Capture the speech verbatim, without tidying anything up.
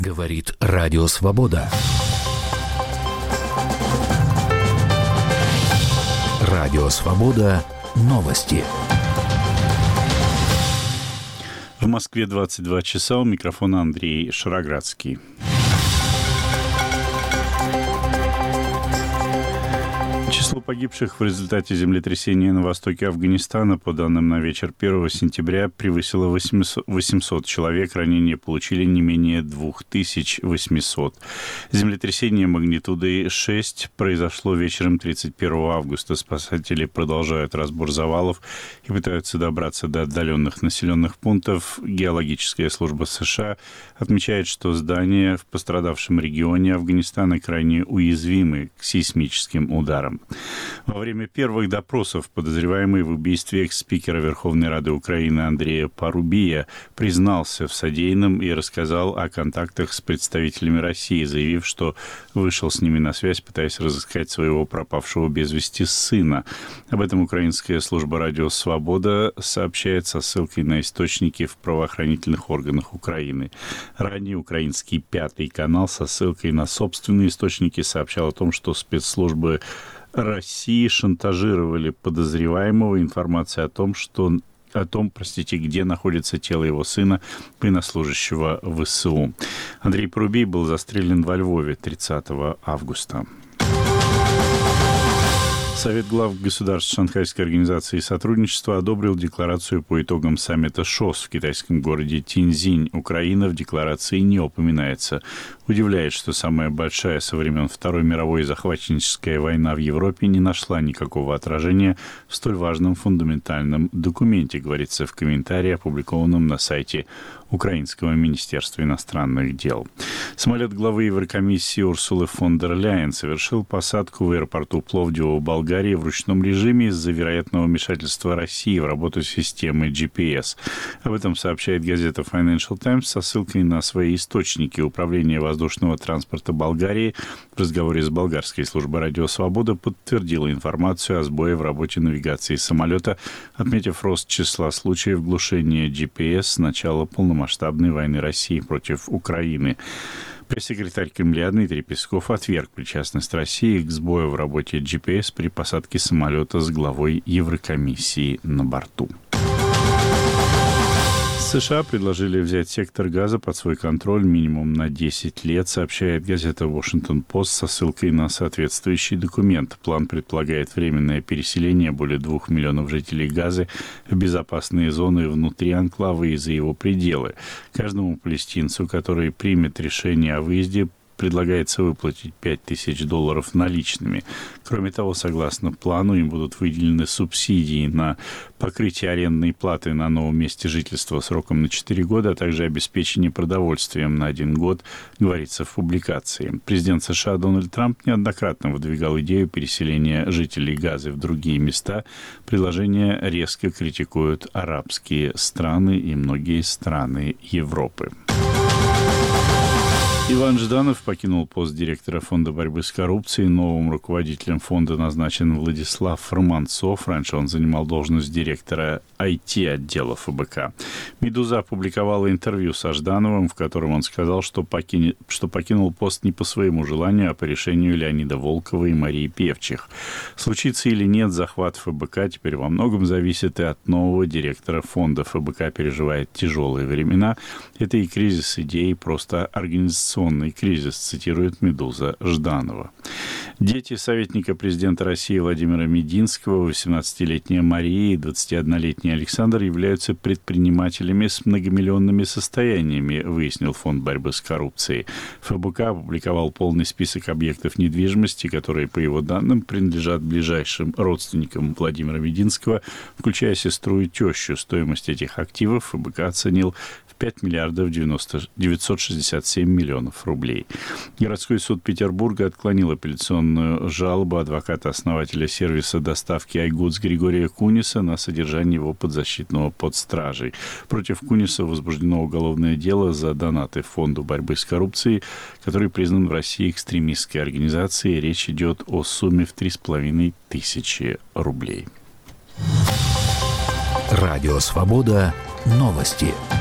Говорит Радио Свобода. Радио Свобода. Новости. В Москве двадцать два часа. У микрофона Андрей Шароградский. Число погибших в результате землетрясения на востоке Афганистана, по данным на вечер первого сентября, превысило восемьсот человек. Ранения получили не менее две тысячи восемьсот. Землетрясение магнитудой шесть произошло вечером тридцать первого августа. Спасатели продолжают разбор завалов и пытаются добраться до отдаленных населенных пунктов. Геологическая служба США отмечает, что здания в пострадавшем регионе Афганистана крайне уязвимы к сейсмическим ударам. Во время первых допросов подозреваемый в убийстве экс-спикера Верховной Рады Украины Андрея Парубия признался в содеянном и рассказал о контактах с представителями России, заявив, что вышел с ними на связь, пытаясь разыскать своего пропавшего без вести сына. Об этом украинская служба «Радио Свобода» сообщает со ссылкой на источники в правоохранительных органах Украины. Ранее украинский Пятый канал со ссылкой на собственные источники сообщал о том, что спецслужбы России шантажировали подозреваемого информацией о том, что о том, простите, где находится тело его сына, военнослужащего ВСУ. Андрей Парубий был застрелен во Львове тридцатого августа. Совет глав государств Шанхайской организации сотрудничества одобрил декларацию по итогам саммита ШОС в китайском городе Тиньцзинь. Украина в декларации не упоминается. Удивляет, что самая большая со времен Второй мировой захватническая война в Европе не нашла никакого отражения в столь важном фундаментальном документе, говорится в комментарии, опубликованном на сайте Украинского министерства иностранных дел. Самолет главы Еврокомиссии Урсулы фон дер Ляйен совершил посадку в аэропорту Пловдива в Болгарии в ручном режиме из-за вероятного вмешательства России в работу системы джи пи эс. Об этом сообщает газета Financial Times со ссылкой на свои источники. Управление воздушного транспорта Болгарии в разговоре с болгарской службой «Радио Свобода» подтвердило информацию о сбое в работе навигации самолета, отметив рост числа случаев глушения джи пи эс с начала полномасштабной масштабной войны России против Украины. Пресс-секретарь Кремля Дмитрий Песков отверг причастность России к сбою в работе джи пи эс при посадке самолета с главой Еврокомиссии на борту. США предложили взять сектор Газа под свой контроль минимум на десять лет, сообщает газета «Вашингтон-Пост» со ссылкой на соответствующий документ. План предполагает временное переселение более двух миллионов жителей Газы в безопасные зоны внутри анклава и за его пределы. Каждому палестинцу, который примет решение о выезде, предлагается выплатить пять тысяч долларов наличными. Кроме того, согласно плану, им будут выделены субсидии на покрытие арендной платы на новом месте жительства сроком на четыре года, а также обеспечение продовольствием на один год, говорится в публикации. Президент США Дональд Трамп неоднократно выдвигал идею переселения жителей Газы в другие места. Предложение резко критикуют арабские страны и многие страны Европы. Иван Жданов покинул пост директора Фонда борьбы с коррупцией. Новым руководителем фонда назначен Владислав Романцов. Раньше он занимал должность директора ай ти-отдела эф бэ ка. «Медуза» опубликовала интервью со Ждановым, в котором он сказал, что, покинет, что покинул пост не по своему желанию, а по решению Леонида Волкова и Марии Певчих. Случится или нет захват эф бэ ка теперь во многом зависит и от нового директора фонда. эф бэ ка переживает тяжелые времена. Это и кризис идей, просто организационный кризис, цитирует «Медуза» Жданова. Дети советника президента России Владимира Мединского, восемнадцатилетняя Мария и двадцатиоднолетний Александр, являются предпринимателями с многомиллионными состояниями, выяснил Фонд борьбы с коррупцией. эф бэ ка опубликовал полный список объектов недвижимости, которые, по его данным, принадлежат ближайшим родственникам Владимира Мединского, включая сестру и тещу. Стоимость этих активов эф бэ ка оценил в пять миллиардов девятьсот шестьдесят семь миллионов рублей. Городской суд Петербурга отклонил апелляционную жалобу адвоката-основателя сервиса доставки iGoods Григория Куниса на содержание его подзащитного под стражей. Против Куниса возбуждено уголовное дело за донаты Фонду борьбы с коррупцией, который признан в России экстремистской организацией. Речь идет о сумме в три с половиной тысячи рублей. Радио Свобода. Новости.